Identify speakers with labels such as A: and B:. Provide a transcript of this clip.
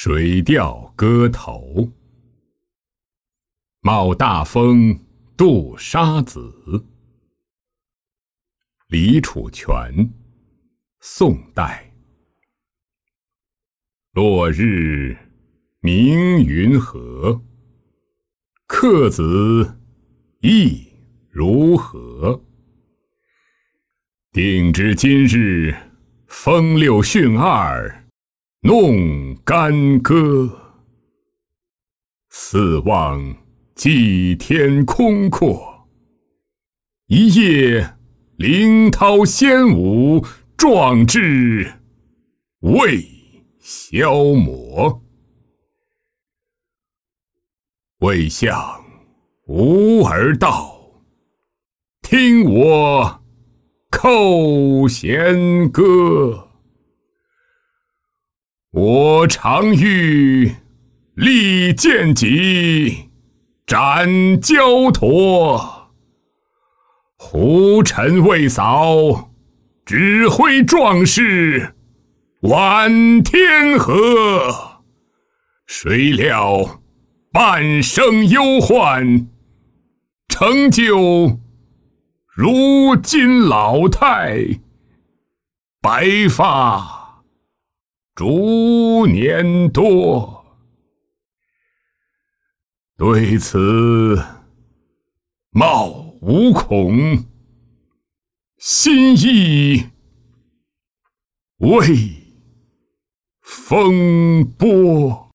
A: 水调歌头。冒大风渡沙子。李楚泉，宋代。落日明云和，客子意如何？定知今日风六巽二，弄干戈。四望际天空阔，一夜凌涛仙舞，壮志未消磨。未向吾儿道，听我扣弦歌。我常欲利剑戟，斩焦驼。胡尘未扫，指挥壮士挽天河。谁料半生忧患，成就如今老态，白发逐年多。对此貌无恐，心意未风波。